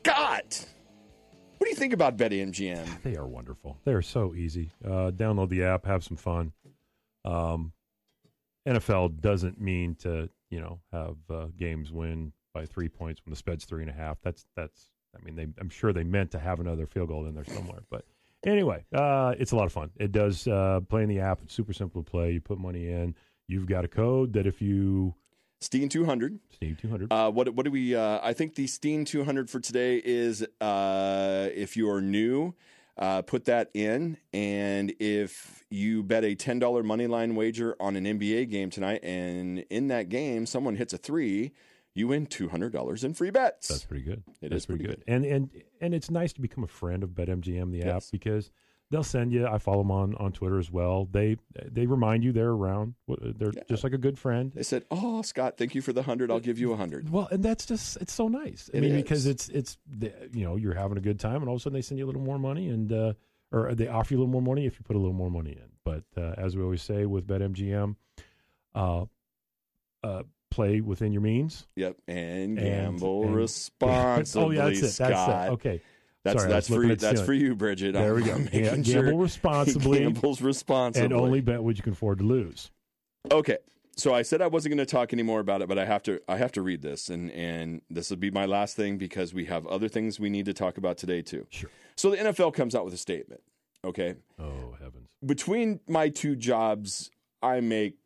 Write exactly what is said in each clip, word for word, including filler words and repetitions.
Scott, what do you think about BetMGM? They are wonderful. They are so easy. Uh, download the app, have some fun. Um, N F L doesn't mean to, you know, have uh, games win by three points when the spread's three and a half. That's that's. I mean, they, I'm sure they meant to have another field goal in there somewhere. But anyway, uh, it's a lot of fun. It does uh, play in the app. It's super simple to play. You put money in. You've got a code that if you Steen two hundred. Steen two hundred. Uh, what what do we? Uh, I think the Steen two hundred for today is uh, if you are new, uh, put that in, and if you bet a ten dollar money line wager on an N B A game tonight, and in that game someone hits a three, you win two hundred dollars in free bets. That's pretty good. It That's is pretty good. good. And and and it's nice to become a friend of BetMGM, the app, Yes. because they'll send you. I follow them on, on Twitter as well. They they remind you they're around. They're Yeah. just like a good friend. They said, "Oh, Scott, thank you for the hundred. I'll give you a hundred." Well, and that's just it's so nice. I It mean, is. because it's it's the, you know, you're having a good time, and all of a sudden they send you a little more money, and uh, or they offer you a little more money if you put a little more money in. But uh, as we always say with BetMGM, uh, uh, play within your means. Yep, and And- gamble and- responsibly, oh yeah, that's it. Scott. That's it. Okay. That's Sorry, I that's was for looking you, at that's Steven. for you, Bridget. There we I'm go. making Yeah, sure gamble he responsibly, gambles responsibly, and only bet what you can afford to lose. Okay, so I said I wasn't going to talk anymore about it, but I have to. I have to read this, and and this will be my last thing because we have other things we need to talk about today too. Sure. So the N F L comes out with a statement. Okay, Oh heavens. between my two jobs, I make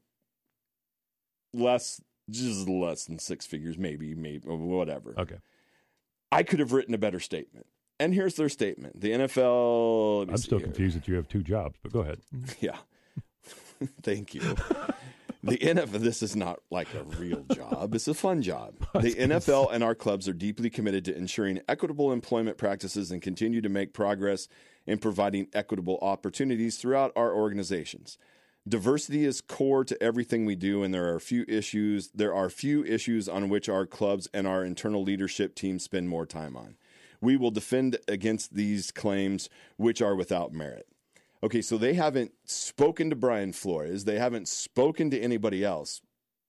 less, just less than six figures, maybe, maybe whatever. Okay. I could have written a better statement. And here's their statement. The N F L... let me I'm see still here. confused that you have two jobs, but go ahead. Yeah. Thank you. The N F L, this is not like a real job. It's a fun job. The N F L and our clubs are deeply committed to ensuring equitable employment practices and continue to make progress in providing equitable opportunities throughout our organizations. Diversity is core to everything we do, and there are few issues. There are few issues on which our clubs and our internal leadership team spend more time on. We will defend against these claims, which are without merit. Okay, so they haven't spoken to Brian Flores. They haven't spoken to anybody else.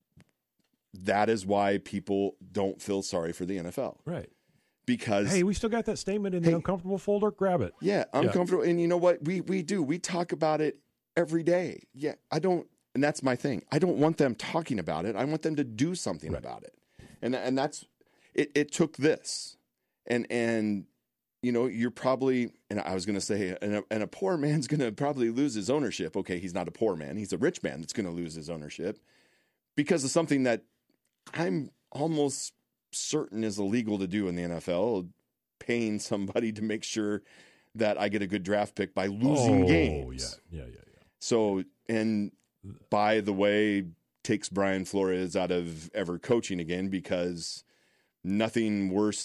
That is why people don't feel sorry for the N F L. Right. Because Hey, we still got that statement in the Hey. uncomfortable folder. Grab it. yeah, uncomfortable. And you know what? We we do. We talk about it every day. Yeah, I don't, and that's my thing. I don't want them talking about it. I want them to do something Right. about it. And and that's it. It took this, and and you know, you're probably, and I was going to say, and a, and a poor man's going to probably lose his ownership. Okay, he's not a poor man. He's a rich man that's going to lose his ownership because of something that I'm almost certain is illegal to do in the N F L, paying somebody to make sure that I get a good draft pick by losing oh, games. yeah, yeah, yeah, yeah. So, and by the way, takes Brian Flores out of ever coaching again because nothing worse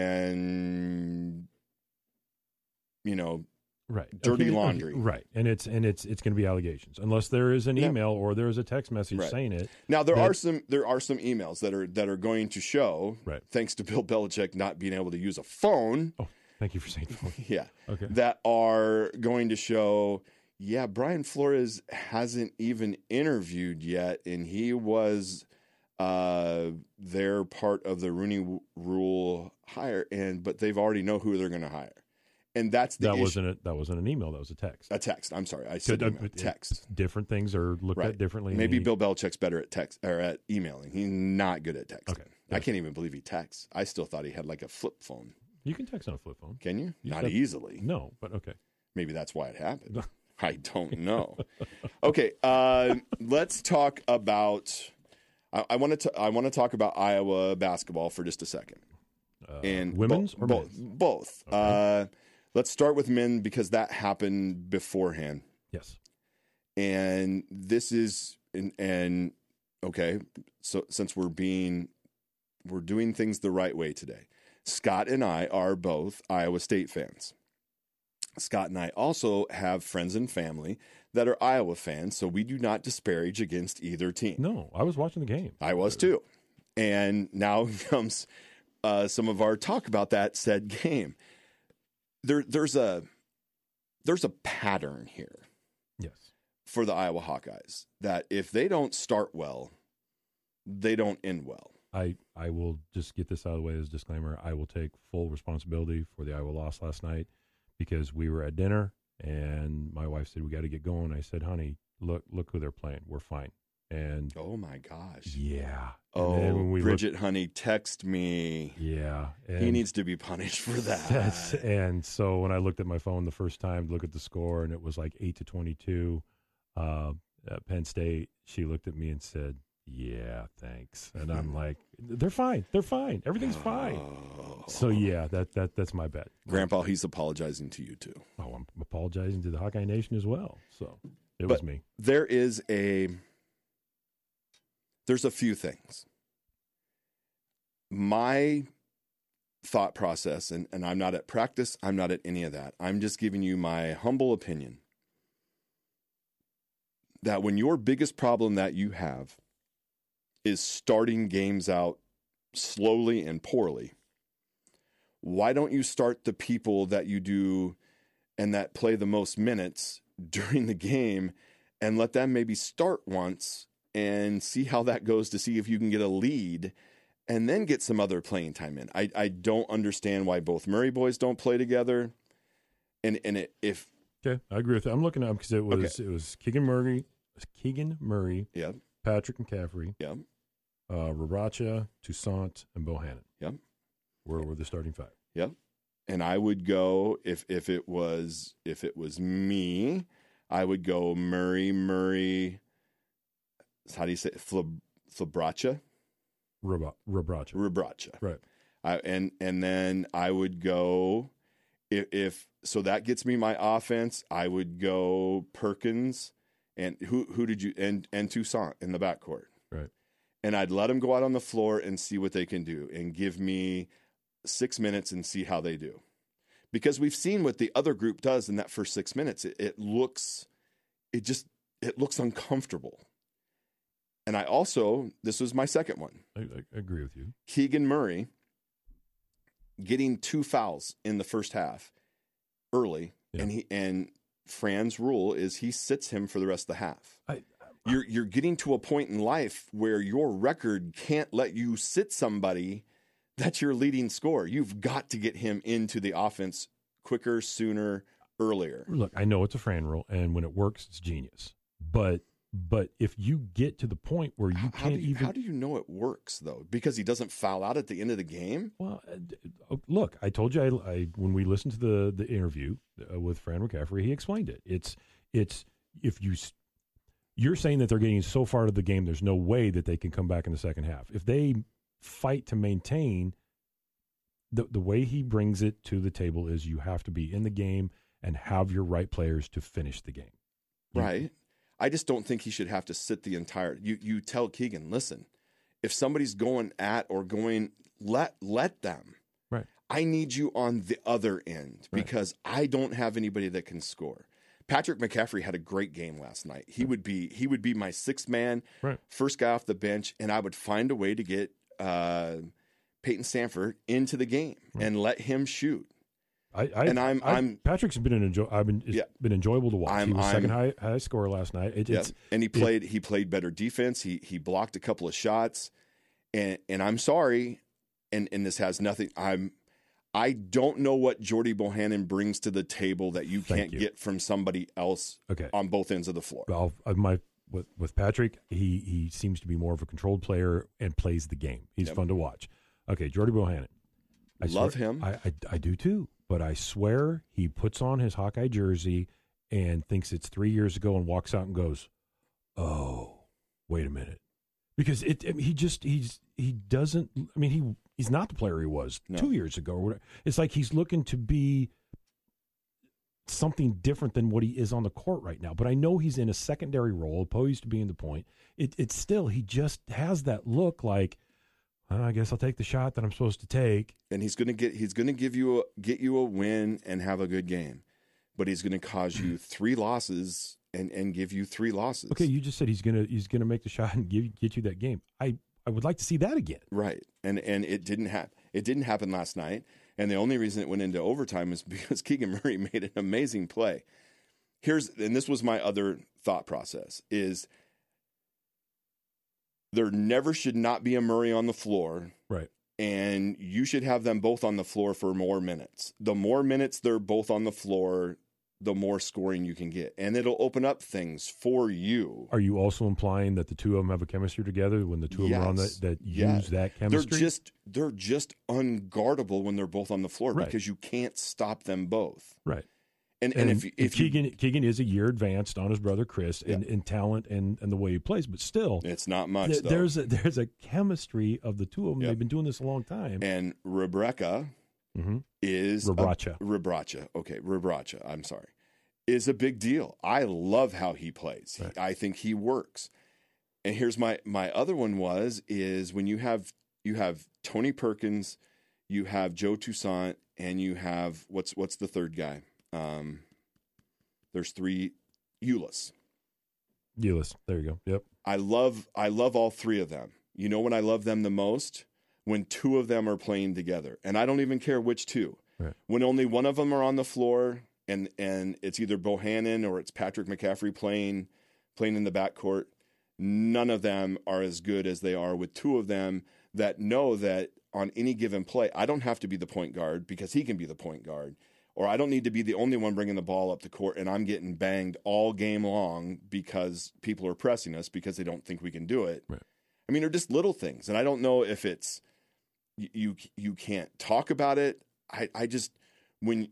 than, you know, Right. dirty Okay, okay, laundry. Right. And it's and it's it's going to be allegations unless there is an Yeah. email or there is a text message Right. saying it. Now there that- are some there are some emails that are that are going to show, Right. thanks to Bill Belichick not being able to use a phone, Oh, thank you for saying that. yeah, Okay. that are going to show, yeah, Brian Flores hasn't even interviewed yet, and he was uh, their part of the Rooney w- Rule hire, and but they've already know who they're going to hire, and that's the That issue. wasn't a, that wasn't an email. That was a text. A text. I'm sorry, I said Could- uh, email. it- text. Different things are looked Right. at differently. Maybe He- Bill Belichick's better at text or at emailing. He's not good at texting. Okay. I can't even believe he texts. I still thought he had like a flip phone. You can text on a flip phone. Can you? You Not said- easily. No, but okay. Maybe that's why it happened. I don't know. Okay, uh, let's talk about. I, I want to. I want to talk about Iowa basketball for just a second. Uh, And women's bo- or both? men's? Both. Uh, let's start with men because that happened beforehand. Yes. And this is and, and okay. So since we're being, we're doing things the right way today. Scott and I are both Iowa State fans. Scott and I also have friends and family that are Iowa fans, so we do not disparage against either team. No, I was watching the game. I was too. And now comes uh, some of our talk about that said game. There, there's a there's a pattern here Yes. for the Iowa Hawkeyes that if they don't start well, they don't end well. I I will just get this out of the way as a disclaimer. I will take full responsibility for the Iowa loss last night because we were at dinner and my wife said we got to get going. I said, honey, look look who they're playing. We're fine. And oh my gosh, yeah. Oh, and when we Bridget, looked, honey, text me. Yeah, he needs to be punished for that. That's, and so when I looked at my phone the first time to look at the score, and it was like eight to twenty-two, uh, at Penn State, she looked at me and said, "Yeah, thanks." And I'm like, "They're fine. They're fine. Everything's fine." Oh. So yeah, that that that's my bet. Grandpa, he's apologizing to you too. Oh, I'm apologizing to the Hawkeye Nation as well. So it but was me. There is a. There's a few things. My thought process, and, and I'm not at practice, I'm not at any of that. I'm just giving you my humble opinion that when your biggest problem that you have is starting games out slowly and poorly, why don't you start the people that you do and that play the most minutes during the game and let them maybe start once and see how that goes to see if you can get a lead and then get some other playing time in. I, I don't understand why both Murray boys don't play together. And and it, if okay, I agree with that. I'm looking up because it was okay. it was Keegan Murray, it was Keegan Murray, yeah, Patrick McCaffrey, yeah, uh, Rabracha, Toussaint, and Bohannon. Yeah, where were the starting five? Yeah, and I would go if if it was if it was me, I would go Murray Murray. How do you say it? Flab, Flabracha? Rabracha. Rabracha. Right. I, and and then I would go if, if so that gets me my offense. I would go Perkins and who who did you and and Toussaint in the backcourt. Right. And I'd let them go out on the floor and see what they can do and give me six minutes and see how they do. Because we've seen what the other group does in that first six minutes. It, it looks it just it looks uncomfortable. And I also, this was my second one. I, I agree with you. Keegan Murray getting two fouls in the first half early, yeah. and he and Fran's rule is he sits him for the rest of the half. I, I, you're you're getting to a point in life where your record can't let you sit somebody that's your leading scorer. You've got to get him into the offense quicker, sooner, earlier. Look, I know it's a Fran rule, and when it works, it's genius. But But if you get to the point where you how, can't how you, even... How do you know it works, though? Because he doesn't foul out at the end of the game? Well, uh, look, I told you I, I when we listened to the, the interview uh, with Fran McCaffrey, he explained it. It's it's if you... You're saying that they're getting so far to the game, there's no way that they can come back in the second half. If they fight to maintain, the the way he brings it to the table is you have to be in the game and have your right players to finish the game. You, right. I just don't think he should have to sit the entire. You you tell Keegan, listen, if somebody's going at or going, let let them. Right. I need you on the other end because right. I don't have anybody that can score. Patrick McCaffrey had a great game last night. He right. would be he would be my sixth man, right. first guy off the bench, and I would find a way to get uh, Peyton Sanford into the game right. and let him shoot. I, I, and I'm, I, I'm Patrick's been an enjoy. I've been it's yeah. been enjoyable to watch. I'm, he was I'm, second high high scorer last night. It, yeah. it's, and he played it, he played better defense. He he blocked a couple of shots, and and I'm sorry, and and this has nothing. I'm I don't know what Jordy Bohannon brings to the table that you can't you. get from somebody else. Okay. On both ends of the floor. Well, my with with Patrick, he he seems to be more of a controlled player and plays the game. He's yep. fun to watch. Okay, Jordy Bohannon. I love swear, him. I, I I do too. But I swear he puts on his Hawkeye jersey and thinks it's three years ago and walks out and goes, "Oh, wait a minute," because it. I mean, he just he's he doesn't. I mean, he he's not the player he was no. two years ago or whatever. It's like he's looking to be something different than what he is on the court right now. But I know he's in a secondary role, opposed to being the point. It, it's still he just has that look like. I guess I'll take the shot that I'm supposed to take. And he's going to get he's going to give you a, get you a win and have a good game. But he's going to cause you three losses and, and give you three losses. Okay, you just said he's going to he's going to make the shot and give get you that game. I, I would like to see that again. Right. And and it didn't happen. It didn't happen last night. And the only reason it went into overtime is because Keegan Murray made an amazing play. Here's and this was my other thought process is there never should not be a Murray on the floor. Right. And you should have them both on the floor for more minutes. The more minutes they're both on the floor, the more scoring you can get. And it'll open up things for you. Are you also implying that the two of them have a chemistry together when the two of yes. them are on that, that yeah. use that chemistry? They're just, they're just unguardable when they're both on the floor right. because you can't stop them both. Right. And, and, and if, if Keegan you, Keegan is a year advanced on his brother Chris in, yeah. in talent and, and the way he plays, but still, it's not much. Th- though. There's a, there's a chemistry of the two of them. Yep. They've been doing this a long time. And Rebecca mm-hmm. is Rebraca. A, Rebraca. Okay, Rebraca. I'm sorry. Is a big deal. I love how he plays. Right. He, I think he works. And here's my my other one was is when you have you have Tony Perkins, you have Joe Toussaint, and you have what's what's the third guy? Um, there's three. Ulis. Ulis. There you go. Yep. I love I love all three of them. You know when I love them the most? When two of them are playing together. And I don't even care which two. Right. When only one of them are on the floor and and it's either Bohannon or it's Patrick McCaffrey playing playing in the backcourt, none of them are as good as they are with two of them that know that on any given play, I don't have to be the point guard because he can be the point guard. Or I don't need to be the only one bringing the ball up the court and I'm getting banged all game long because people are pressing us because they don't think we can do it. Right. I mean, they're just little things. And I don't know if it's you you, you can't talk about it. I, I just, when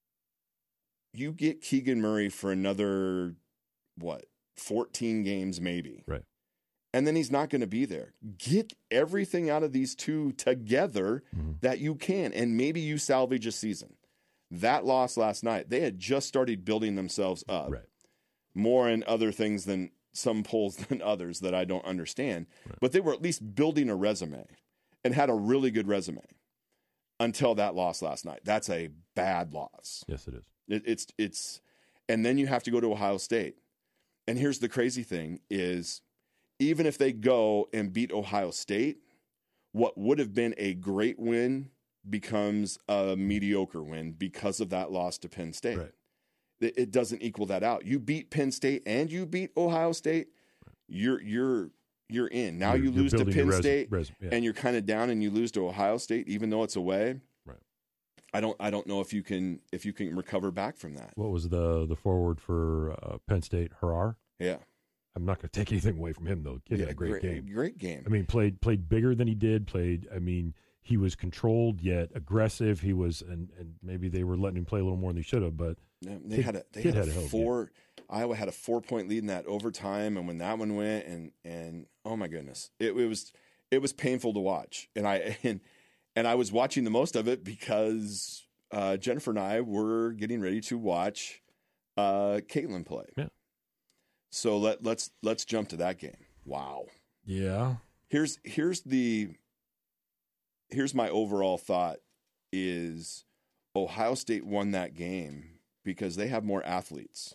you get Keegan Murray for another, what, fourteen games maybe. Right. And then he's not going to be there. Get everything out of these two together mm-hmm. that you can. And maybe you salvage a season. That loss last night, they had just started building themselves up right. more in other things than some polls than others that I don't understand. Right. But they were at least building a resume and had a really good resume until that loss last night. That's a bad loss. Yes, it is. It, it's, it's, and then you have to go to Ohio State. And here's the crazy thing is even if they go and beat Ohio State, what would have been a great win becomes a mediocre win because of that loss to Penn State. Right. It, it doesn't equal that out. You beat Penn State and you beat Ohio State, right. you're you're you're in. Now you're, you lose to Penn res- State res- yeah. and you're kind of down and you lose to Ohio State even though it's away. Right. I don't I don't know if you can if you can recover back from that. What was the the forward for uh, Penn State? Harar? Yeah. I'm not going to take anything away from him though. Kid yeah, had a great, great game. Great game. I mean, played played bigger than he did. Played. I mean, he was controlled yet aggressive. He was, and, and maybe they were letting him play a little more than they should have. But yeah, they kid, had a they had, had a a four. Iowa had a four point lead in that overtime, and when that one went, and and oh my goodness, it, it was it was painful to watch. And I and and I was watching the most of it because uh, Jennifer and I were getting ready to watch uh, Caitlin play. Yeah. So let let's let's jump to that game. Wow. Yeah. Here's here's the here's my overall thought is Ohio State won that game because they have more athletes.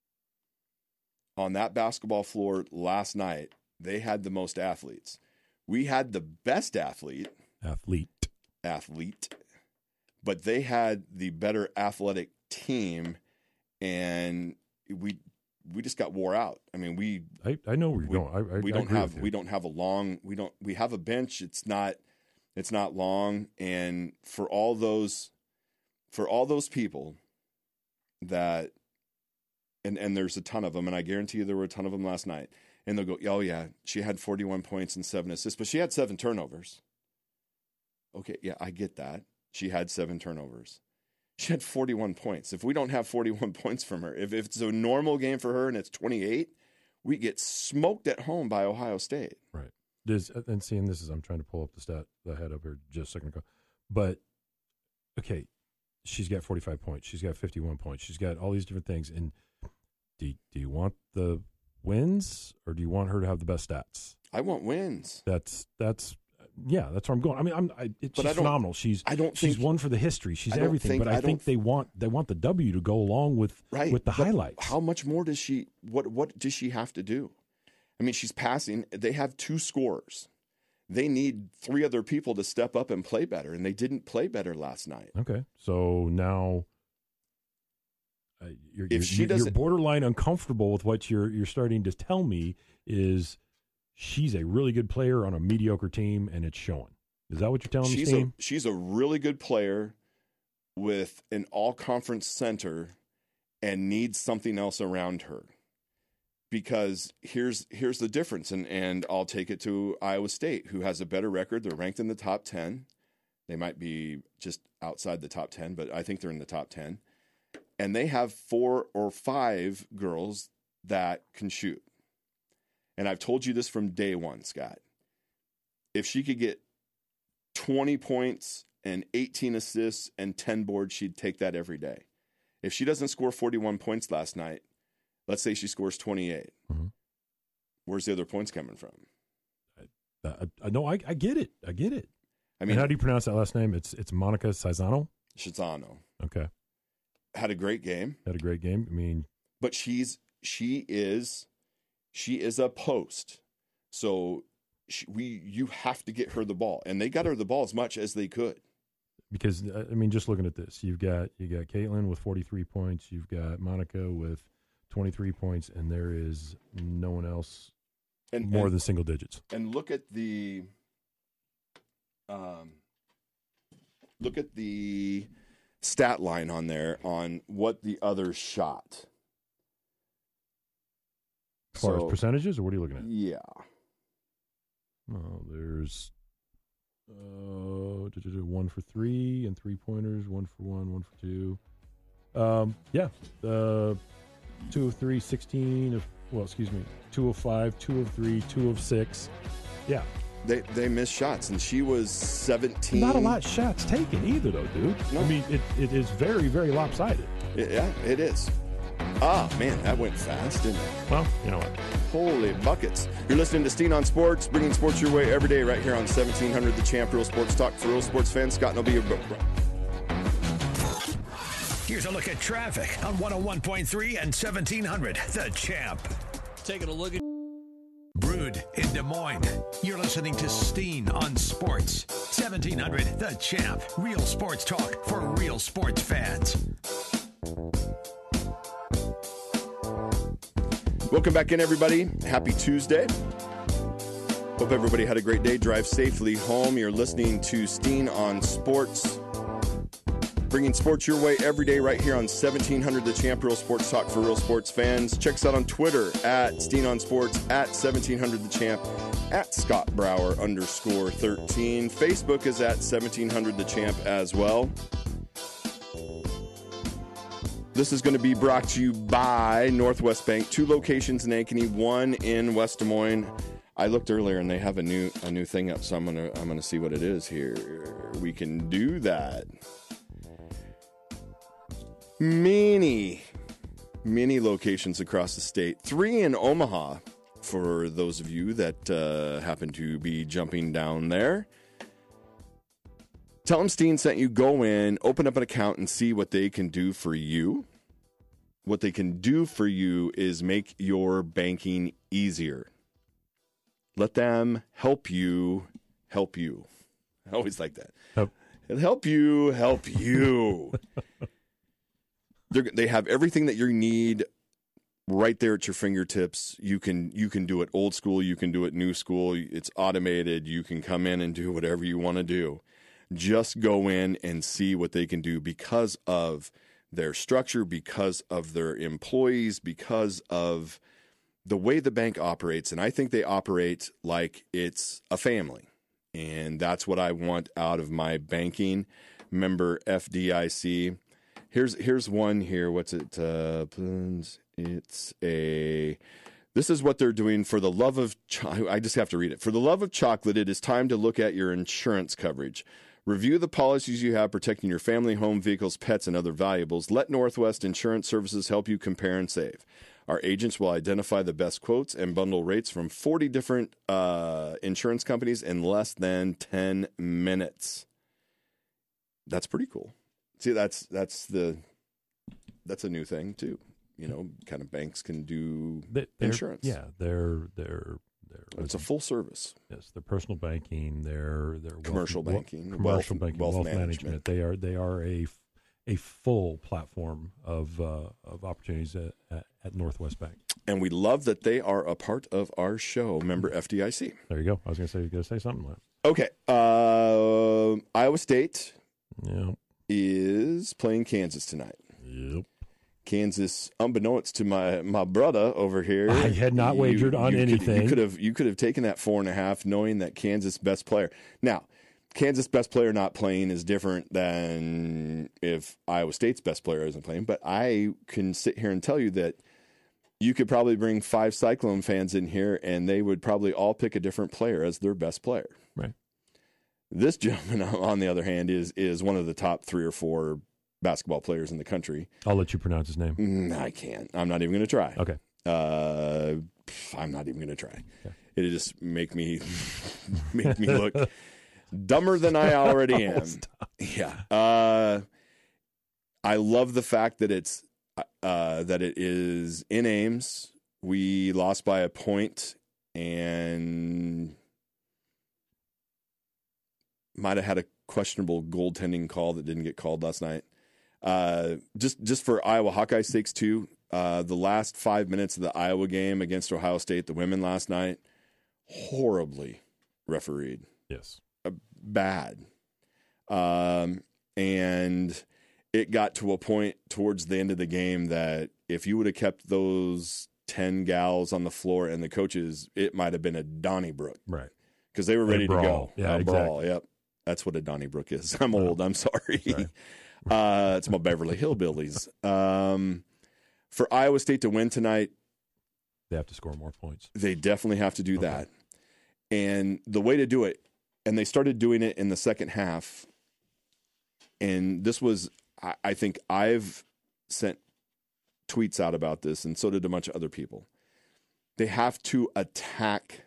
On that basketball floor last night, they had the most athletes. We had the best athlete. Athlete. Athlete. But they had the better athletic team, and we we just got wore out. I mean, we I, I know where you're we, going. I, I, we I don't agree have with you. we don't have a long we don't we have a bench. It's not it's not long, and for all those for all those people that and and there's a ton of them, and I guarantee you there were a ton of them last night. And they'll go, oh yeah, she had forty-one points and seven assists, but she had seven turnovers. Okay, yeah, I get that. She had seven turnovers. She had forty-one points. If we don't have forty-one points from her, if, if it's a normal game for her and it's twenty-eight, we get smoked at home by Ohio State. Right. Does, and seeing this is, I'm trying to pull up the stat that I had up here just a second ago. But, okay, she's got forty-five points. She's got fifty-one points. She's got all these different things. And do, do you want the wins or do you want her to have the best stats? I want wins. That's, that's, yeah, that's where I'm going. I mean, I'm. I, it, she's I phenomenal. She's. I don't. She's think, one for the history. She's I don't everything. think- but I, I think don't- they want they want the W to go along with right, with the but highlights. How much more does she? What what does she have to do? I mean, she's passing. They have two scorers. They need three other people to step up and play better, and they didn't play better last night. Okay, so now uh, you're, If you're, she you're doesn't- borderline uncomfortable with what you're you're starting to tell me is she's a really good player on a mediocre team, and it's showing. Is that what you're telling she's me, Steve? A, she's a really good player with an all-conference center and needs something else around her. Because here's here's the difference, and, and I'll take it to Iowa State, who has a better record. They're ranked in the top ten. They might be just outside the top ten, but I think they're in the top ten. And they have four or five girls that can shoot. And I've told you this from day one, Scott. If she could get twenty points and eighteen assists and ten boards, she'd take that every day. If she doesn't score forty-one points last night, let's say she scores twenty-eight. Mm-hmm. Where's the other points coming from? I, I, no, I, I get it. I get it. I mean, and how do you pronounce that last name? It's it's Monica Cizano? Cizano. Okay. Had a great game. Had a great game. I mean, but she's she is she is a post. So she, we you have to get her the ball, and they got her the ball as much as they could. Because I mean, just looking at this, you've got you got Caitlin with forty-three points, you've got Monica with twenty-three points, and there is no one else and, more and, than single digits. And look at the, um, look at the stat line on there on what the others shot. As far so, as percentages, or what are you looking at? Yeah. Oh, there's uh, one for three and three pointers, one for one, one for two. Um, yeah, uh, two of three, sixteen of, well, excuse me, two of five, two of three, two of six. Yeah. They they missed shots, and she was seventeen. Not a lot of shots taken either, though, dude. No. I mean, it, it is very, very lopsided. It, yeah, it is. Ah, man, that went fast, didn't it? Well, you know what? Holy buckets. You're listening to Steen on Sports, bringing sports your way every day right here on seventeen hundred The Champ, Real Sports Talk for real sports fans. Scott and I'll be your bro. Here's a look at traffic on one oh one point three and seventeen hundred The Champ. Taking a look at Brood in Des Moines. You're listening to Steen on Sports. seventeen hundred The Champ. Real sports talk for real sports fans. Welcome back in, everybody. Happy Tuesday. Hope everybody had a great day. Drive safely home. You're listening to Steen on Sports. Bringing sports your way every day right here on seventeen hundred The Champ, Real Sports Talk for real sports fans. Check us out on Twitter at Steen on Sports, at seventeen hundred The Champ, at Scott Brower underscore thirteen. Facebook is at seventeen hundred The Champ as well. This is going to be brought to you by Northwest Bank. Two locations in Ankeny, one in West Des Moines. I looked earlier and they have a new a new thing up, so I'm gonna I'm gonna see what it is here. We can do that. Many, many locations across the state. Three in Omaha, for those of you that uh, happen to be jumping down there. Tell them Steen sent you. Go in, open up an account, and see what they can do for you. What they can do for you is make your banking easier. Let them help you help you. I always like that. Help, help you help you. They're, they have everything that you need right there at your fingertips. You can you can do it old school. You can do it new school. It's automated. You can come in and do whatever you want to do. Just go in and see what they can do because of their structure, because of their employees, because of the way the bank operates. And I think they operate like it's a family. And that's what I want out of my banking. Member F D I C. Here's here's one here. What's it? Uh, it's a... This is what they're doing for the love of... Cho- I just have to read it. For the love of chocolate, it is time to look at your insurance coverage. Review the policies you have protecting your family, home, vehicles, pets, and other valuables. Let Northwest Insurance Services help you compare and save. Our agents will identify the best quotes and bundle rates from forty different uh, insurance companies in less than ten minutes. That's pretty cool. See, that's that's the that's a new thing too. You know, kind of banks can do they're, insurance. Yeah, they're they're they're. It's a full service. Yes, their personal banking, their their commercial wealth, banking, commercial wealth, banking, wealth, wealth management. management. They are they are a a full platform of uh, of opportunities at, at, at Northwest Bank. And we love that they are a part of our show. Member F D I C. There you go. I was going to say you're going to say something. Like Okay. Uh, Iowa State Yep. is playing Kansas tonight. Yep. Kansas, unbeknownst to my, my brother over here, I had not wagered on you anything. Could, you could have you could have taken that four and a half, knowing that Kansas best player. Now, Kansas best player not playing is different than if Iowa State's best player isn't playing. But I can sit here and tell you that you could probably bring five Cyclone fans in here, and they would probably all pick a different player as their best player. Right. This gentleman, on the other hand, is is one of the top three or four basketball players in the country. I'll let you pronounce his name. Mm, I can't. I'm not even going to try. Okay. Uh, I'm not even going to try. Okay. It'll just make me make me look dumber than I already am. Stop. Yeah. Uh, I love the fact that it's uh, that it is in Ames. We lost by a point and might have had a questionable goaltending call that didn't get called last night. Uh, just just for Iowa Hawkeyes' sakes too, uh, the last five minutes of the Iowa game against Ohio State, the women last night, horribly refereed. Yes. Uh, bad. Um, and it got to a point towards the end of the game that if you would have kept those ten gals on the floor and the coaches, it might have been a Donnybrook. Right. Because they were ready to go. Yeah, a exactly. brawl. Yep. That's what a Donnybrook is. I'm Wow. old. I'm sorry. Sorry. Uh, it's my Beverly Hillbillies. Um, for Iowa State to win tonight, They have to score more points. they definitely have to do Okay. that. And the way to do it, and they started doing it in the second half. And this was, I, I think I've sent tweets out about this, and so did a bunch of other people. They have to attack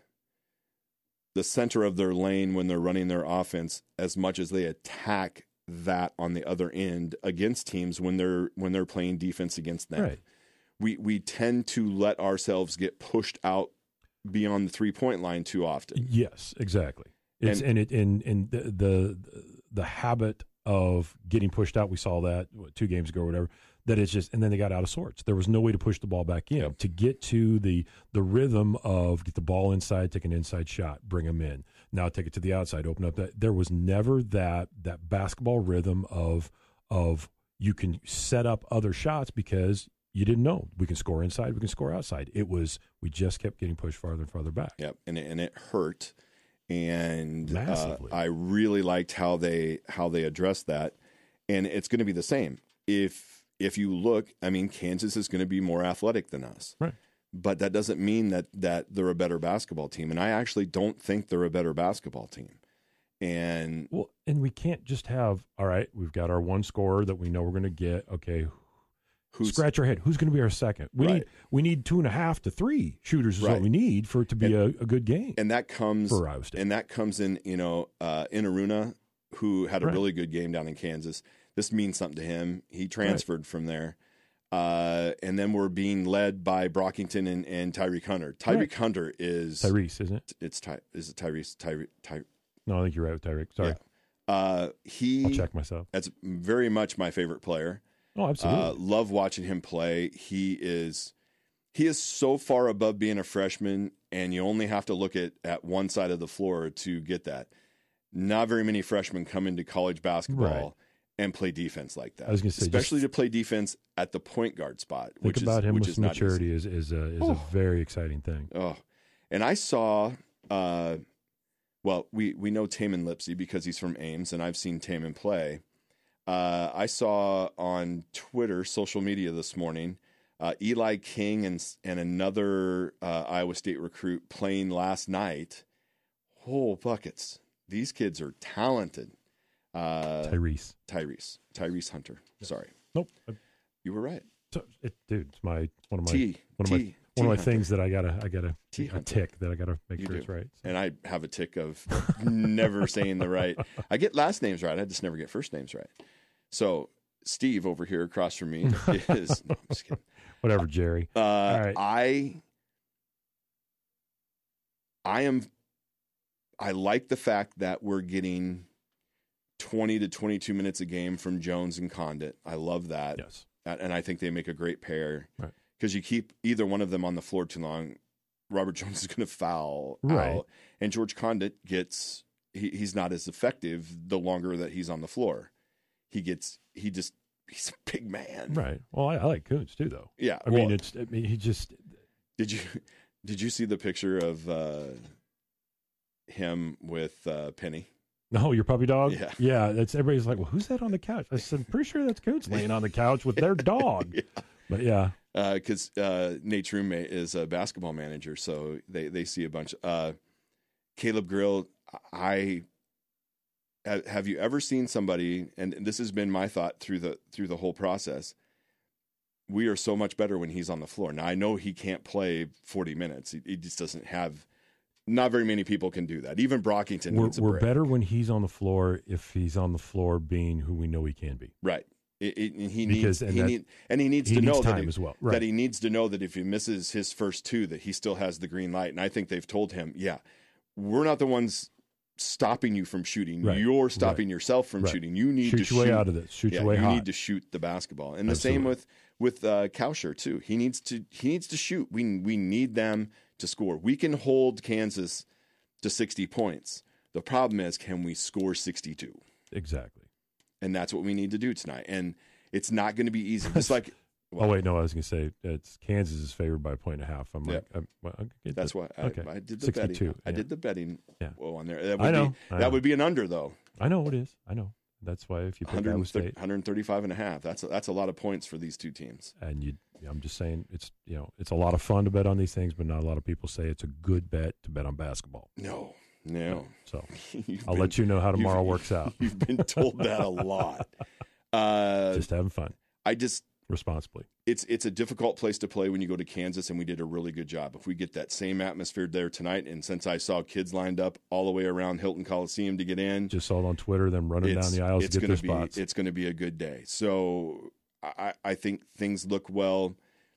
the center of their lane when they're running their offense as much as they attack that on the other end against teams when they're when they're playing defense against them. Right. We we tend to let ourselves get pushed out beyond the three point line too often. Yes, exactly. It's and, And- and it and and the, the the habit of getting pushed out. We saw that what, two games ago or whatever. That it's just and then they got out of sorts. There was no way to push the ball back in Yep. to get to the the rhythm of get the ball inside, take an inside shot, bring them in. Now take it to the outside, open up that. There was never that that basketball rhythm of of you can set up other shots because you didn't know we can score inside, we can score outside. It was we just kept getting pushed farther and farther back. Yep, and it, and it hurt. And uh, Massively. I really liked how they how they addressed that. And it's going to be the same. If if you look, I mean, Kansas is going to be more athletic than us. Right. But that doesn't mean that that they're a better basketball team. And I actually don't think they're a better basketball team. And Well, and we can't just have, all right, we've got our one scorer that we know we're going to get. Okay, who's scratch our head. Who's going to be our second? We Right. need we need two and a half to three shooters is Right. what we need for it to be a, a good game and that comes for Iowa State. and that comes in, you know, uh, Inaruna, who had a Right. really good game down in Kansas. This means something to him. He transferred from there. Uh, and then we're being led by Brockington and, and Tyreek Hunter. Tyreek Right. Hunter is Tyrese, isn't it? It's Ty. Is it Tyrese? Tyre. Ty, No, I think you're right with Tyreek. Sorry, Yeah. uh, he. I'll check myself. That's very much my favorite player. Oh, absolutely. Uh, love watching him play. He is. He is so far above being a freshman, and you only have to look at, at one side of the floor to get that. Not very many freshmen come into college basketball Right. and play defense like that. I was gonna say, especially just to play defense at the point guard spot. think which about is, him which with is not easy. maturity is is a is a Oh. very exciting thing. Oh, and I saw, uh, well, we, we know Taman Lipsey because he's from Ames, and I've seen Taman play. Uh, I saw on Twitter, social media this morning, uh, Eli King and and another uh, Iowa State recruit playing last night. Oh, buckets. These kids are talented. Uh, Tyrese. Tyrese. Tyrese Hunter. Sorry. Nope. You were right. So, it, dude, it's my one of my T. one of T. my T one of my Hunter. things that I gotta I gotta T a Hunter. tick that I gotta make You sure do. it's right. So. And I have a tick of never saying the right. I get last names right. I just never get first names right. So Steve over here across from me is no, I'm just kidding. Whatever, Jerry. Uh, right. I I am I like the fact that we're getting twenty to twenty-two minutes a game from Jones and Condit. I love that. Yes. And I think they make a great pair. Right. because you keep either one of them on the floor too long, Robert Jones is going to foul Right. out, and George Condit gets he, he's not as effective the longer that he's on the floor. He gets he just he's a big man. Right. Well, I, I like Kuntz too, though. Yeah. I well, mean, it's. I mean, he just. did you did you see the picture of uh, him with uh, Penny? No, your puppy dog. Yeah. Yeah. That's everybody's like, well, who's that on the couch? I said, I'm pretty sure that's Kuntz laying on the couch with their dog. Yeah. But yeah. Because uh, uh, Nate's roommate is a basketball manager, so they, they see a bunch. Uh, Caleb Grill, I have you ever seen somebody, and this has been my thought through the through the whole process. We are so much better when he's on the floor. Now I know he can't play forty minutes. He, he just doesn't have. Not very many people can do that. Even Brockington We're, needs a we're break. better when he's on the floor if he's on the floor being who we know he can be. Right. It, it, and he Because- needs and he that- need, and he needs he to needs know that time he, as well. Right. that he needs to know that if he misses his first two, that he still has the green light. And I think they've told him, yeah, we're not the ones stopping you from shooting. Right. You're stopping yourself from Right. shooting. You need Shoot to your shoot way out of this. Shoot yeah, your way you hot. need to shoot the basketball. And the Absolutely. same with with uh, Kauscher too. He needs to he needs to shoot. We we need them to score. We can hold Kansas to sixty points. The problem is, can we score sixty-two? Exactly. And that's what we need to do tonight. And it's not going to be easy. Just like oh wait, no, I was going to say it's Kansas is favored by a point and a half. I'm Yeah. like, I'm, well, I'll get that's the- why I, okay. I did the sixty-two. betting. I yeah. did the betting. Yeah. Whoa, on there. That would I know. Be, I that know. would be an under though. I know it is. I know. That's why if you pick Iowa State, one thirty-five and a half. That's a, that's a lot of points for these two teams. and you, I'm just saying it's you know it's a lot of fun to bet on these things, but not a lot of people say it's a good bet to bet on basketball. No, no. So You've I'll been- let you know how tomorrow you've- works out. You've been told that a lot. Uh, Just having fun I just responsibly. it's it's a difficult place to play when you go to Kansas, and we did a really good job. If we get that same atmosphere there tonight, and since I saw kids lined up all the way around Hilton Coliseum to get in, Just saw it on Twitter, them running down it's, the aisles it's to get gonna their be spots. it's going to be a good day. So I, I think things look well.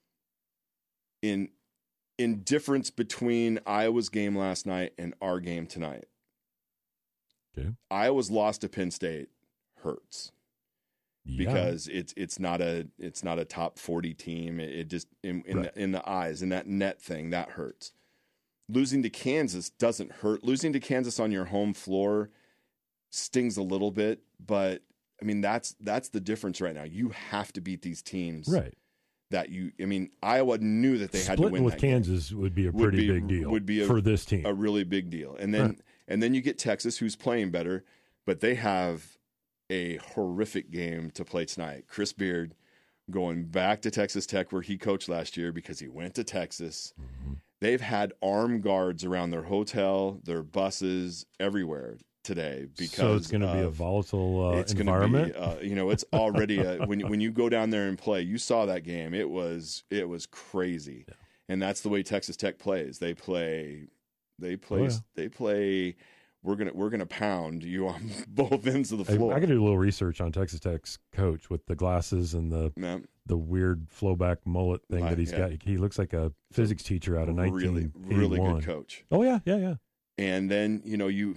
In in difference between Iowa's game last night and our game tonight. Okay. Iowa's loss to Penn State hurts. Yeah. Because it's it's not a it's not a top forty team. It, it just in in, Right. the, in the eyes, and that net thing that hurts. Losing to Kansas doesn't hurt. Losing to Kansas on your home floor stings a little bit, but I mean that's that's the difference right now. You have to beat these teams right. that you. I mean Iowa knew that they had to Splitting win with that game. Kansas would be a Would pretty be- big deal would be a- for this team. A really big deal, and then Right. and then you get Texas, who's playing better, but they have a horrific game to play tonight. Chris Beard going back to Texas Tech where he coached last year because he went to Texas. Mhm. They've had armed guards around their hotel, their buses, everywhere today because so it's going to be a of- volatile uh, it's environment. Gonna be, uh, you know, it's already a, when when you go down there and play. You saw that game; it was it was crazy, Yeah. and that's the way Texas Tech plays. They play, they play, Oh, yeah. they play. We're gonna we're gonna pound you on both ends of the I, floor. I got to do a little research on Texas Tech's coach with the glasses and the Yeah, the weird flowback mullet thing Right, that he's yeah. got. He looks like a physics teacher out of really nineteen really eighty-one. good coach. Oh yeah, yeah, yeah. And then you know you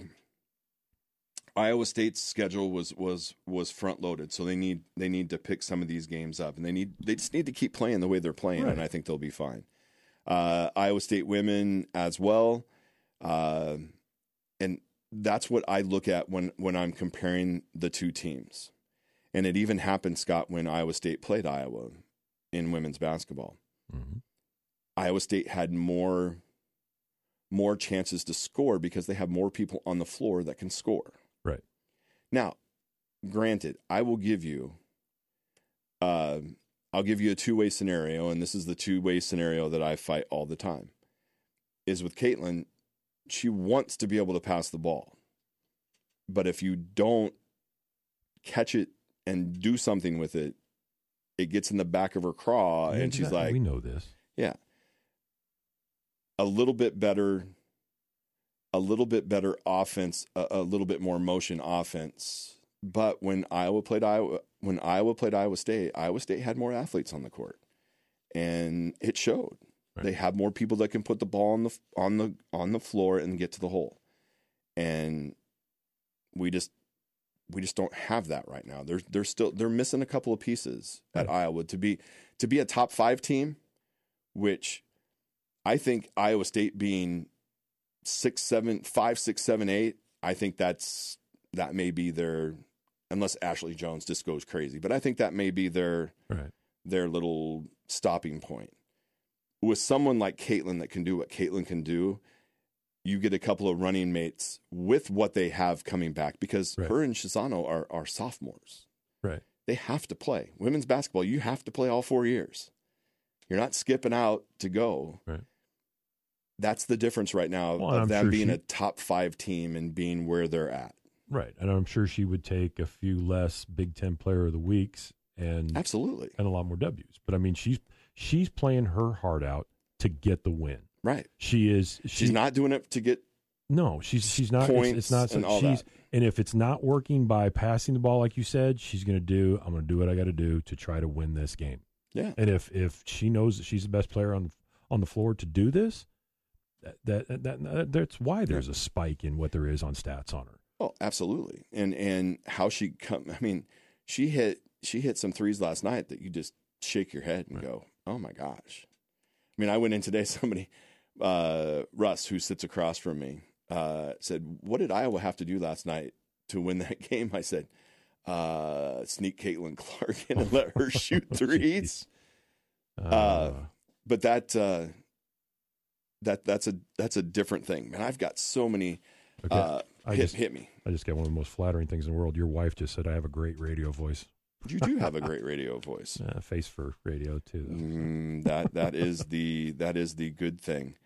Iowa State's schedule was was was front loaded, so they need they need to pick some of these games up, and they need they just need to keep playing the way they're playing, Right. and I think they'll be fine. Uh, Iowa State women as well, uh, and that's what I look at when when I'm comparing the two teams. And it even happened, Scott, when Iowa State played Iowa in women's basketball. Mhm. Iowa State had more more chances to score because they have more people on the floor that can score. Right. Now, granted, I will give you uh, I'll give you a two-way scenario, and this is the two-way scenario that I fight all the time. Is with Caitlin, she wants to be able to pass the ball. But if you don't catch it and do something with it, it gets in the back of her craw, and she's Exactly. like, we know this. yeah. A little bit better, a little bit better offense, a, a little bit more motion offense. But when Iowa played Iowa, when Iowa played Iowa State, Iowa State had more athletes on the court, and it showed. Right. They have more people that can put the ball on the on the on the floor and get to the hole, and we just we just don't have that right now. They're they're still they're missing a couple of pieces at Right. Iowa to be to be a top five team. which I think Iowa State being six, seven, five, six, seven, eight, I think that's that may be their, unless Ashley Jones just goes crazy, but I think that may be their Right. their little stopping point. With someone like Caitlin that can do what Caitlin can do, you get a couple of running mates with what they have coming back, because Right. her and Chisano are are sophomores. Right. They have to play. Women's basketball, you have to play all four years. You're not skipping out to go. Right. That's the difference right now Well, of I'm them sure being she- a top five team and being where they're at. Right. And I'm sure she would take a few less Big Ten Player of the Weeks and Absolutely. and a lot more W's. But I mean, she's she's playing her heart out to get the win. Right. She is. She, She's not doing it to get No, she's she's not. It's, points it's not. and all she's that. and if it's not working by passing the ball, like you said, she's going to do. I'm going to do what I got to do to try to win this game. Yeah. And if if she knows that she's the best player on on the floor to do this, that that, that, that that's why there's a spike in what there is on stats on her. Oh, absolutely. And and how she come I mean, she hit she hit some threes last night that you just shake your head and Right. go, "Oh my gosh." I mean, I went in today, somebody uh Russ, who sits across from me, uh said, "What did Iowa have to do last night to win that game?" I said, uh sneak Caitlin Clark in and let her shoot threes. Uh, Uh, But that uh that that's a that's a different thing. Man, I've got so many okay. uh I hit, just hit me. I just got one of the most flattering things in the world. Your wife just said I have a great radio voice. You do have a great radio voice. Uh, face for radio too. Though. Mm, that that is the that is the good thing.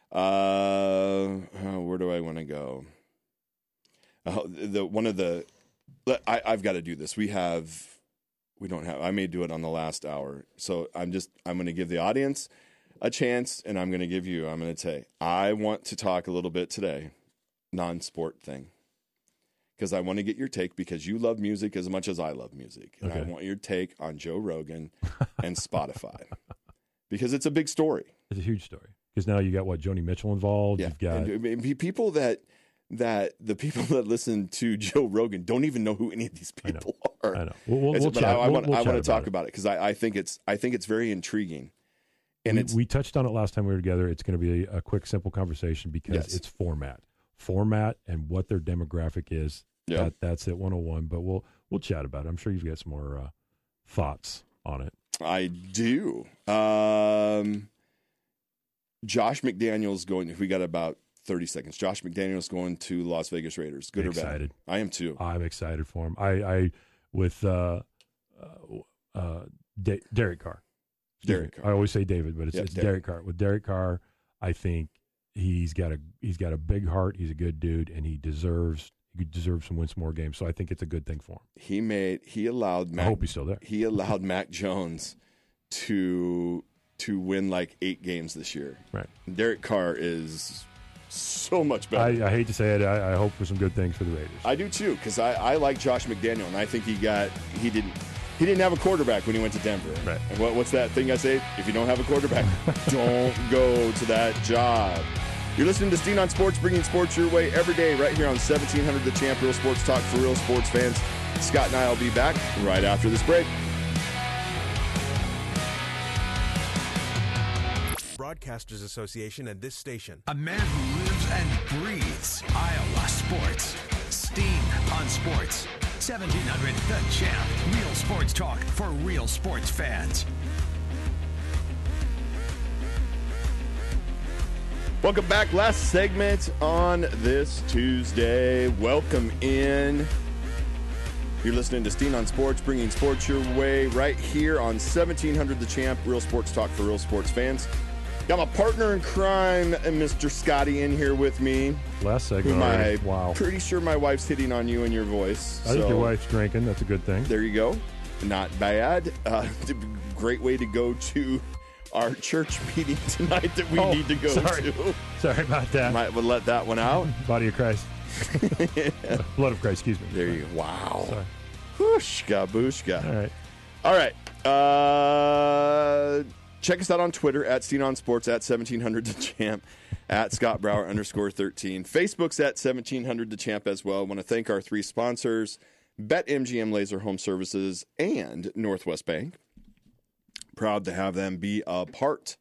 Uh, oh, where do I want to go? Uh, the one of the I, I've got to do this. We have we don't have. I may do it on the last hour. So I'm just I'm going to give the audience a chance, and I'm going to give you. I'm going to say I want to talk a little bit today, non-sport thing. Because I want to get your take, because you love music as much as I love music. And I Okay. want your take on Joe Rogan and Spotify. Because it's a big story. It's a huge story because now you got what Joni Mitchell involved. Yeah. You've got And, I mean, pe- people that that the people that listen to Joe Rogan don't even know who any of these I know. people are. I know. We'll, we'll, It's- we'll but chat. I, I we'll- want we'll I chat want to talk it. about it because I, I think it's I think it's very intriguing. And we, it's we touched on it last time we were together. It's going to be a, a quick, simple conversation because Yes. it's format, format, and what their demographic is. Yeah. That, that's it, one oh one. But we'll we'll chat about it. I'm sure you've got some more uh, thoughts on it. I do. Um, Josh McDaniels going. We got about thirty seconds. Josh McDaniels going to Las Vegas Raiders. Good Excited. or bad? I am too. I'm excited for him. I, I with uh, uh, uh, De- Derek Carr. Excuse Derek me. Carr. I always say David, but it's, Yeah, it's Derek. Derek Carr. With Derek Carr, I think he's got a he's got a big heart. He's a good dude, and he deserves he deserves some win some more games. So I think it's a good thing for him. He made. He allowed. I Mac, hope he's still there. He allowed Mac Jones to to win like eight games this year. Right. Derek Carr is so much better. I, I hate to say it. I, I hope for some good things for the Raiders. I do too, because I, I like Josh McDaniel, and I think he got he didn't he didn't have a quarterback when he went to Denver. Right. And what, what's that thing I say? If you don't have a quarterback, don't go to that job. You're listening to Steen on Sports, bringing sports your way every day, right here on seventeen hundred The Champ, Real Sports Talk for real sports fans. Scott and I will be back right after this break. Broadcasters Association and this station. A man who lives and breathes Iowa sports. Steen on Sports. seventeen hundred The Champ. Real sports talk for real sports fans. Welcome back. Last segment on this Tuesday. Welcome in. You're listening to Steen on Sports, bringing sports your way right here on seventeen hundred The Champ, real sports talk for real sports fans. Got my partner in crime, Mister Scotty, in here with me. Last segment. Whom already. I'm Wow. pretty sure my wife's hitting on you and your voice. I think so your wife's drinking. That's a good thing. there you go. Not bad. Uh, great way to go to our church meeting tonight that we Oh, need to go sorry. to. Sorry about that. Might would let that one out. Body of Christ. Blood of Christ, excuse me. There you go. Wow. Sorry. Whooshka booshka. All right. All right. Uh, check us out on Twitter at Steen on Sports, at seventeen hundred The Champ, at Scott Brower underscore thirteen. Facebook's at seventeen hundred The Champ as well. I want to thank our three sponsors, BetMGM Laser Home Services and Northwest Bank. Proud to have them be a part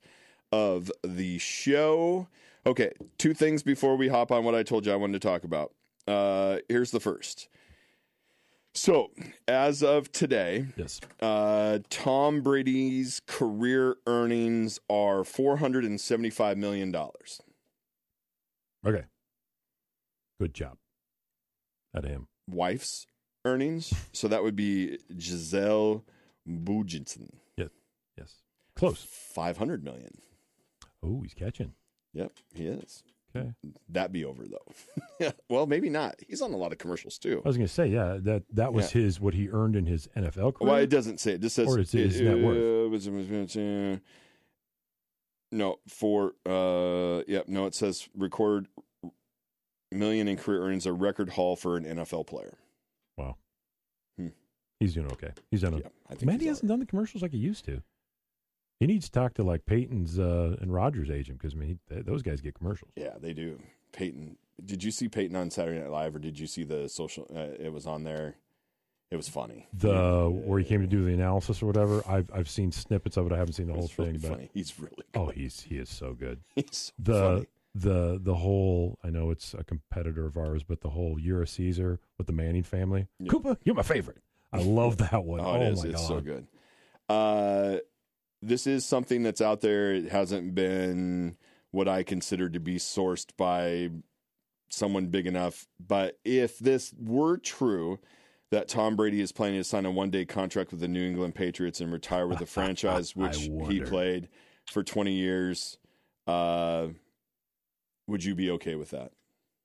of the show. Okay, two things before we hop on what I told you I wanted to talk about. Uh, here's the first. So, as of today, Yes. uh, Tom Brady's career earnings are four hundred seventy-five million dollars. Okay. Good job. Out of him. Wife's earnings, so that would be Giselle Bundchen. Yes. Yes. Close. five hundred million dollars. Oh, he's catching. Yep, he is. Okay. That'd be over, though. Well, maybe not. He's on a lot of commercials, too. I was going to say, yeah, that that was Yeah. his, what he earned in his N F L career. Well, it doesn't say. It just says... Or is it his uh, net worth? uh, No, for... Uh, yeah, no, it says record million in career earnings, a record haul for an N F L player. Wow. Hmm. He's doing okay. He's done Yeah, okay. I think Man, he's he all hasn't done the commercials like he used to. He needs to talk to like Peyton's uh, and Rogers' agent because I mean, he, those guys get commercials. Yeah, they do. Peyton, did you see Peyton on Saturday Night Live, or did you see the social? Uh, it was on there. It was funny. The Yeah, where he came to do the analysis or whatever. I've I've seen snippets of it. I haven't seen the it whole was really thing, but funny. He's really good. oh, he's he is so good. He's so The funny. the the whole I know it's a competitor of ours, but the whole You're a Caesar with the Manning family. Yeah. Koopa, you're my favorite. I love that one. Oh, Oh, it is. my It's god, so good. Uh, this is something that's out there. It hasn't been what I consider to be sourced by someone big enough. But if this were true, that Tom Brady is planning to sign a one-day contract with the New England Patriots and retire with the franchise, which he wonder. played for twenty years, uh, would you be okay with that?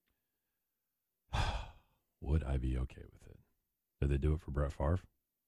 Would I be okay with it? Did they do it for Brett Favre?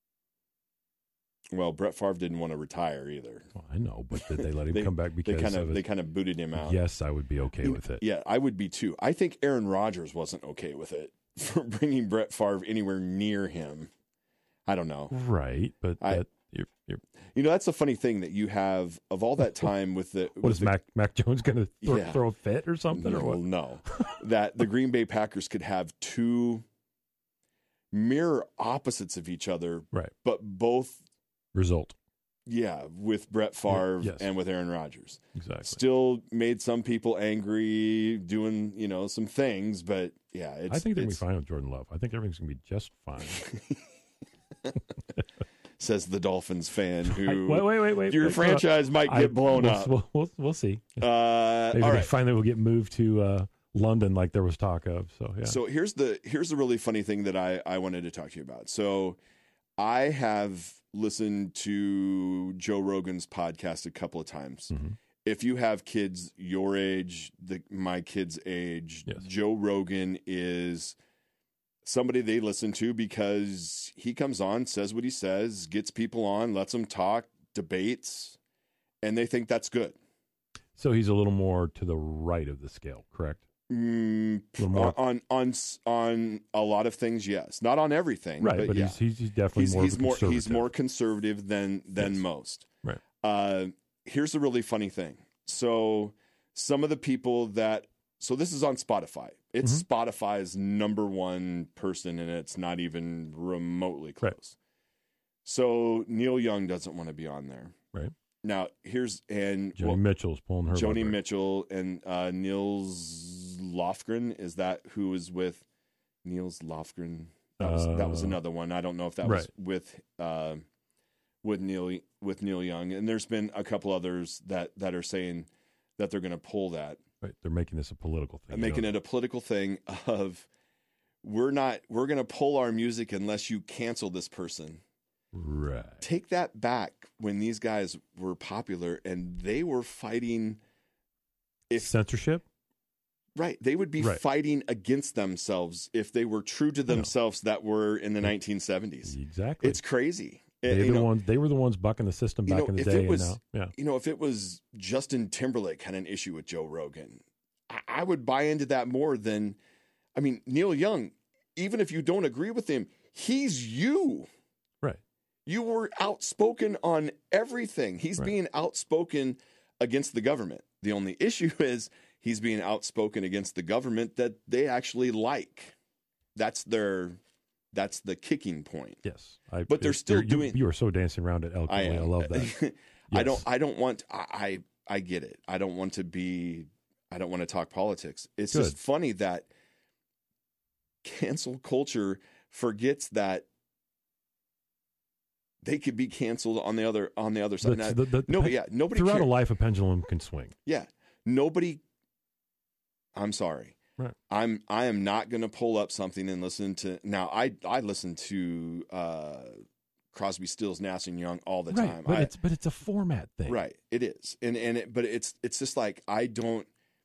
Well, Brett Favre didn't want to retire either. Well, I know, but did they let him They- come back They because kind of of his- they kind of booted him out. Yes, I would be okay You- with it. Yeah, I would be too. I think Aaron Rodgers wasn't okay with it for bringing Brett Favre anywhere near him. I don't know. Right, but I- that, you're, you're, You know, that's the funny thing that you have of all that time with the. what with is the, Mac Mac Jones going to throw, Yeah. throw a fit or something or No, what? no. That the Green Bay Packers could have two mirror opposites of each other, Right. but both, Result yeah, with Brett Favre yes. and with Aaron Rodgers. exactly. Still made some people angry, doing you know some things, but yeah, it's, I think they're going to be it's- fine with Jordan Love. I think everything's going to be just fine. Says the Dolphins fan who wait, wait, wait, wait. your wait, franchise might I- get blown we'll, up. We'll, we'll, we'll see. Uh, Maybe all they right. finally will get moved to uh, London like there was talk of. So yeah. So here's the here's the really funny thing that I, I wanted to talk to you about. So I have listened to Joe Rogan's podcast a couple of times. Mhm. If you have kids your age, the my kids' age, Yes. Joe Rogan is somebody they listen to because he comes on, says what he says, gets people on, lets them talk, debates, and they think that's good. So he's a little more to the right of the scale, correct? Mm, A little more- on on on a lot of things, yes. Not on everything, Right, but, but, yeah. he's, he's he's definitely he's more. he's of a more he's conservative. more conservative than than Yes. most. Right. Uh, here's the really funny thing. So some of the people that so this is on Spotify. It's Mm-hmm. Spotify's number one person, and it's not even remotely close. Right. So Neil Young doesn't want to be on there. Right. Now here's and Joni well, Mitchell's pulling her. Joni leg right. Mitchell and uh, Niels Lofgren. Is that who was with Niels Lofgren? That was that was Uh, another one. I don't know if that was right. with uh, with Neil with Neil Young. And there's been a couple others that that are saying that they're going to pull that, Right. They're making this a political thing. and making you know? it a political thing of we're not we're going to pull our music unless you cancel this person. Right. Take that back when these guys were popular and they were fighting. If Censorship. Right. They would be Right. fighting against themselves if they were true to themselves that were in the nineteen seventies. Exactly. It's crazy. They're you the know, ones. They were the ones bucking the system you back know, in the if day. it was- and now, yeah. you know, if it was Justin Timberlake had an issue with Joe Rogan, I, I would buy into that more than, I mean, Neil Young, even if you don't agree with him, he's you. Right. You were outspoken on everything. He's Right. being outspoken against the government. The only issue is he's being outspoken against the government that they actually like. That's their, that's the kicking point. Yes. I, But they're it- still you're- you- doing- You are so dancing around it I eloquently. I, am. love that. I Yes. don't. I don't want. I. I get it. I don't want to be, I don't want to talk politics. It's Good. just funny that cancel culture forgets that they could be canceled on the other on the other side. That's Now, the- the- nobody, yeah, nobody Throughout cares. a life, a pendulum can swing. Yeah, nobody. I'm sorry. Right. I'm I am not going to pull up something and listen to. Now I I listen to uh, Crosby, Stills, Nash and Young all the Right, time. but I, it's but it's a format thing. right, it is, and and it, but it's it's just like I don't.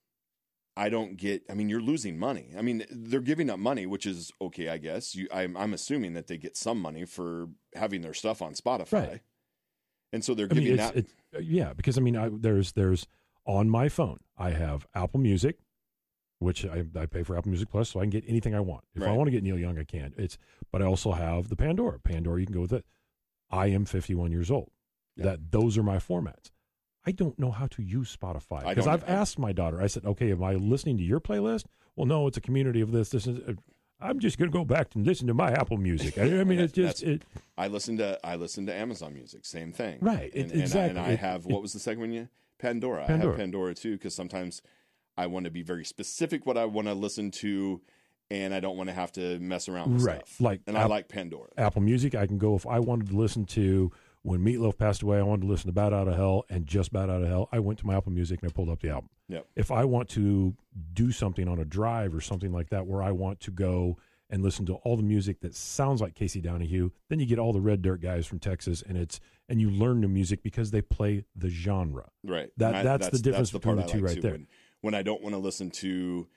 I don't get. I mean, you're losing money. I mean, they're giving up money, which is okay, I guess. You, I'm, I'm assuming that they get some money for having their stuff on Spotify, Right. and so they're I giving mean, that. it's, it's, yeah, because I mean, I, there's there's on my phone, I have Apple Music, which I, I pay for Apple Music Plus, so I can get anything I want. If I Right. want to get Neil Young, I can. It's, but I also have the Pandora. Pandora, you can go with it. I am fifty-one years old. Yeah. That those are my formats. I don't know how to use Spotify I because don't- I've I- asked my daughter. I said, "Okay, am I listening to your playlist?" Well, no, it's a community of this. This is. Uh, I'm just going to go back and listen to my Apple Music. I, I mean, it's just That's- it. I listen to I listen to Amazon Music, same thing, Right, And, it- and I- exactly. And I It- have what was the second one? You Pandora. I Pandora. have Pandora too because sometimes I want to be very specific what I want to listen to, and I don't want to have to mess around with Right, stuff. like and I App- like Pandora. Apple Music, I can go if I wanted to listen to when Meatloaf passed away. I wanted to listen to Bad Out of Hell and just Bad Out of Hell. I went to my Apple Music and I pulled up the album. Yep. If I want to do something on a drive or something like that, where I want to go and listen to all the music that sounds like Casey Donahue, then you get all the Red Dirt guys from Texas, and it's and you learn new music because they play the genre. Right. That- And I- that's the difference part between the I two like right too, there. When, when I don't want to listen to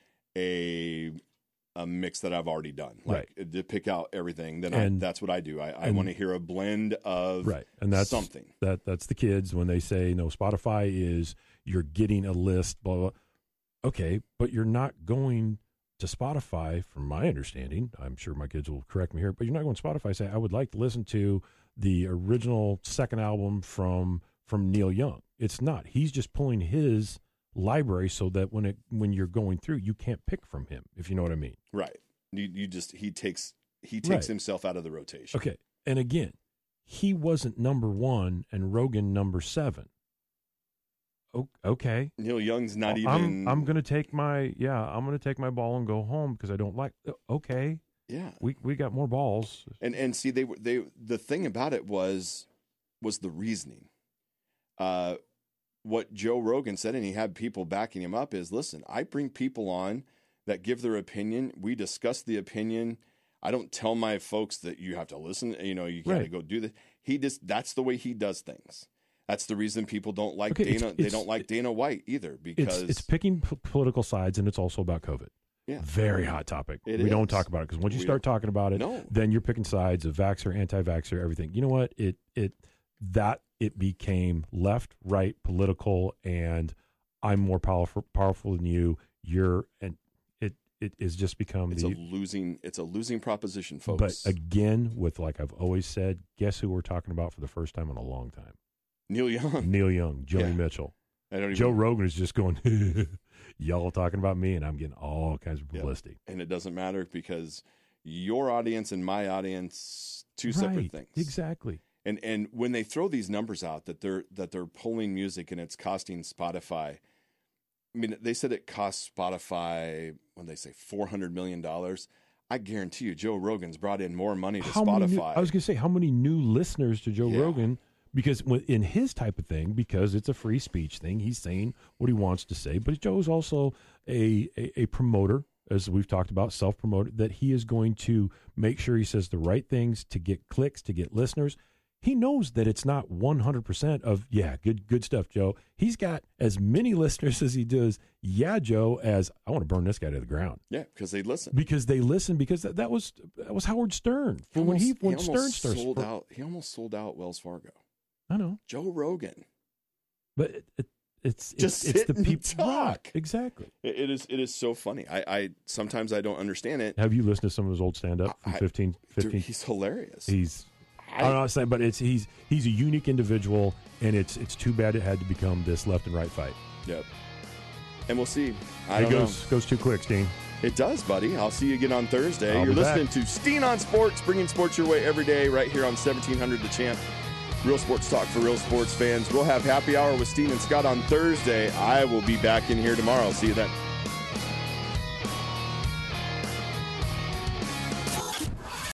a a mix that I've already done, like to pick out everything, then I, And- that's what I do. I, I and- want to hear a blend of Right, and that's something. that that's the kids when they say no. Spotify is you're getting a list, blah blah. Okay, but you're not going to Spotify, from my understanding. I'm sure my kids will correct me here, but you're not going to Spotify and say I would like to listen to the original second album from from Neil Young. It's not. He's just pulling his library so that when it when you're going through, you can't pick from him. If you know what I mean. Right. You you just he takes he takes Right. himself out of the rotation. Okay, and again, he wasn't number one and Rogan number seven. O- Okay. Neil Young's not even. I'm I'm gonna take my yeah I'm gonna take my ball and go home because I don't like. Okay, Yeah. we we got more balls. And and see they were they the thing about it was was the reasoning. Uh, what Joe Rogan said, and he had people backing him up, is listen, I bring people on that give their opinion. We discuss the opinion. I don't tell my folks that you have to listen. You know, you got to Right. go do this. He just that's the way he does things. That's the reason people don't like Okay, it's- Dana. they it's- don't like Dana White either because It's it's picking p- political sides and it's also about COVID. yeah, Very hot topic. It we don't is. talk about it because once you We start talking about it, No. then you're picking sides of vaxxer, anti-vaxxer, everything. You know what? It it that it became left, right, political, and I'm more powerful powerful than you. You're and it it is just become It's the a losing. It's a losing proposition, But folks. again, with like I've always said, guess who we're talking about for the first time in a long time? Neil Young. Neil Young, Joni Yeah. Mitchell. I don't even, Joe Rogan is just going, y'all talking about me, and I'm getting all kinds of Yeah. publicity. and it doesn't matter because your audience and my audience, two separate Right, things. exactly. And and when they throw these numbers out that they're that they're pulling music and it's costing Spotify. I mean, they said it cost Spotify when they say four hundred million dollars. I guarantee you, Joe Rogan's brought in more money to How Spotify. many new, I was going to say, how many new listeners to Joe Yeah. Rogan? Because when- in his type of thing, because it's a free speech thing, he's saying what he wants to say. But Joe's also a, a, a promoter, as we've talked about, self-promoter, that he is going to make sure he says the right things to get clicks, to get listeners. He knows that it's not one hundred percent of, yeah, good good stuff, Joe. He's got as many listeners as he does, yeah, Joe, as I want to burn this guy to the ground. yeah, because they listen. Because they listen, because that, that was that was Howard Stern. For when he Almost- when Stern almost starts. sold out. He almost sold out Wells Fargo. I know. Joe Rogan. But it, it, it's Just it's, it's sit the and people talk. exactly. It, it is. It is so funny. I, I sometimes I don't understand it. Have you listened to some of his old stand up from I- fifteen, Dude, fifteen? he's hilarious. He's I- I don't know what I'm saying, but it's he's he's a unique individual, and it's it's too bad it had to become this left and right fight. Yep. And we'll see. I It don't goes know. goes too quick, Steen. It does, buddy. I'll see you again on Thursday. I'll You're be listening back. to Steen on Sports, bringing sports your way every day right here on seventeen hundred The Champ. Real Sports Talk for real sports fans. We'll have happy hour with Steen and Scott on Thursday. I will be back in here tomorrow. See you then.